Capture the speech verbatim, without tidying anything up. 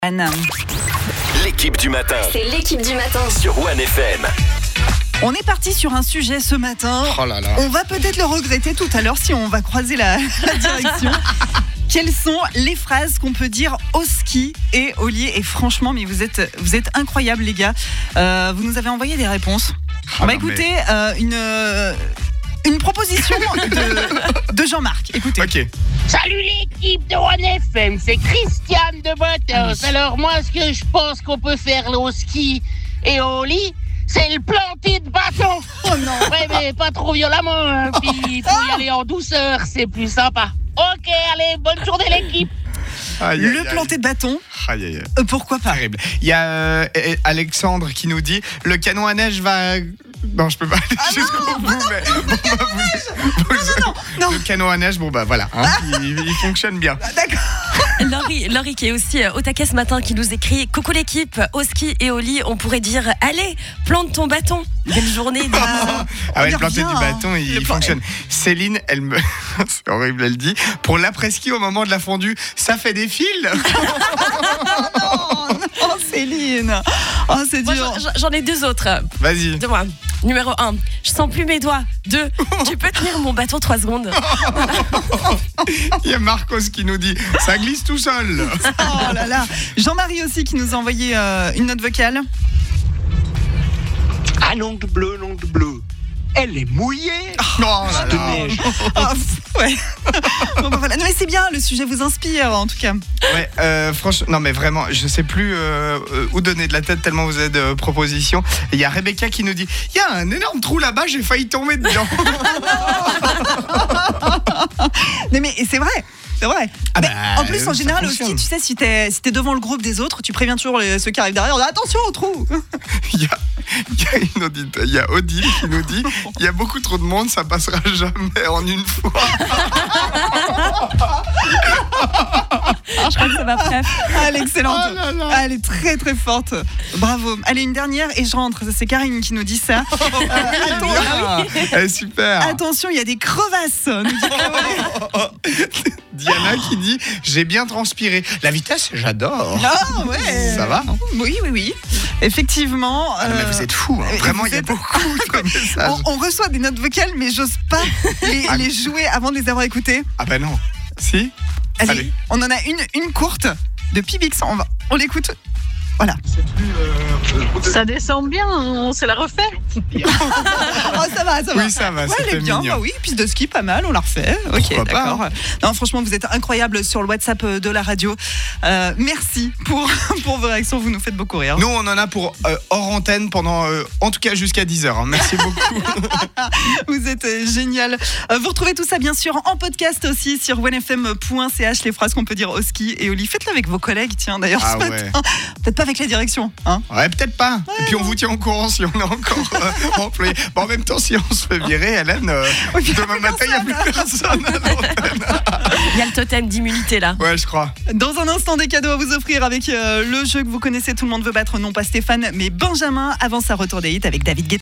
Anne. L'équipe du matin C'est l'équipe du matin. sur One F M. On est parti sur un sujet ce matin. Oh là là. On va peut-être le regretter tout à l'heure si on va croiser la, la direction. Quelles sont les phrases qu'on peut dire au ski et au lit? Et franchement, mais vous êtes, vous êtes incroyables les gars. Euh, vous nous avez envoyé des réponses. On Oh va non, écouter euh, une, euh, une proposition de, de Jean-Marc. Écoutez. Ok. Salut l'équipe de One F M, c'est Christiane de Botters. Ah oui. Alors moi, ce que je pense qu'on peut faire là, au ski et au lit, c'est le planter de bâton. Oh non. Ouais, mais pas trop violemment, hein. Puis il faut y aller en douceur, c'est plus sympa. Ok, allez, bonne journée l'équipe. Aïe, aïe, Le aïe. planter de bâton, Aïe, aïe, aïe. euh, pourquoi pas? Terrible. Il y a euh, Alexandre qui nous dit le canon à neige va. Non, je peux pas aller jusqu'au bout. mais bon, bah, vous- vous- non. Le canon à neige, bon bah voilà, hein, il, il fonctionne bien. Ah, d'accord. Laurie, Laurie qui est aussi euh, au taquet ce matin, qui nous écrit: coucou l'équipe, au ski et au lit, on pourrait dire allez, plante ton bâton. Belle journée. de- Ah On ouais, y le planter revient, du bâton, hein. il, Le il plan- fonctionne. Céline, elle me. C'est horrible, elle dit pour l'après-ski au moment de la fondue, ça fait des fils. Oh, non, Céline. Oh, c'est Moi, dur. j'en- j'en ai deux autres. Vas-y. De moi. Numéro un, je sens plus mes doigts. Deux, tu peux tenir mon bâton trois secondes. Il y a Marcos qui nous dit ça glisse tout seul. Oh là là. Jean-Marie aussi qui nous a envoyé euh, une note vocale. Ah l'ongle bleu, l'ongle bleu. Elle est mouillée Oh là de là. neige. Ah, pff, ouais. Bon, bah, voilà. Non, mais c'est bien, le sujet vous inspire en tout cas. Ouais, euh, franchement, non mais vraiment, je sais plus euh, euh, où donner de la tête tellement vous avez de propositions. Il y a Rebecca qui nous dit, il y a un énorme trou là-bas, j'ai failli tomber dedans. Non, mais c'est vrai. C'est vrai. Ah Mais bah, en plus, en ça général fonctionne. aussi, tu sais, si t'es, si t'es devant le groupe des autres, tu préviens toujours les- ceux qui arrivent derrière. On dit, attention au trou. Il y a, il y a une audite- il y a Odile qui nous dit, il y a beaucoup trop de monde, ça passera jamais en une fois. Je crois que ça va bref. Ah, elle est excellente. Oh là là. Ah, elle est très très forte. Bravo. Allez, une dernière et je rentre. C'est Karine qui nous dit ça. Euh, atten- Bien. Eh, super. Attention, il y a des crevasses. nous dit Chloé. Diana qui dit, j'ai bien transpiré. La vitesse, j'adore. Ah ouais. Ça va, hein Oui, oui, oui. Effectivement. Ah non, mais euh, vous êtes fous, hein. euh, Vraiment, vous il y a êtes- beaucoup de messages. on, on reçoit des notes vocales, mais j'ose pas les, Ah. les jouer avant de les avoir écoutées. Ah ben non. Si. Allez, Allez. on en a une, une courte de Pibix. On, va, on l'écoute. Voilà. Ça descend bien, on se la refait. Oh, ça va, ça va. Oui, ça va, Ouais, elle c'était est bien, mignon. bah oui, piste de ski, pas mal, on la refait. Ok, Pourquoi pas, d'accord. Non, franchement, vous êtes incroyables sur le WhatsApp de la radio. Euh, merci pour, pour vos réactions, vous nous faites beaucoup rire. Nous, on en a pour euh, hors antenne pendant, euh, en tout cas, jusqu'à dix heures. hein. Merci beaucoup. Vous êtes euh, génial. Euh, vous retrouvez tout ça, bien sûr, en podcast aussi sur onefm point c h, les phrases qu'on peut dire au ski et au lit. Faites-le avec vos collègues, tiens, d'ailleurs, Ah ce ouais. matin. Peut-être pas avec la direction, hein. Ouais, peut-être pas. Et puis, on vous tient au courant si on est encore euh, employé. Bon, en même temps, si on se fait virer, Hélène, euh, Oui, puis demain plus matin, il n'y a plus personne à l'antenne. Il y a le totem d'immunité là. Ouais, je crois. Dans un instant, des cadeaux à vous offrir avec euh, le jeu que vous connaissez, tout le monde veut battre, non pas Stéphane, mais Benjamin, avant sa retour des hits avec David Guetta.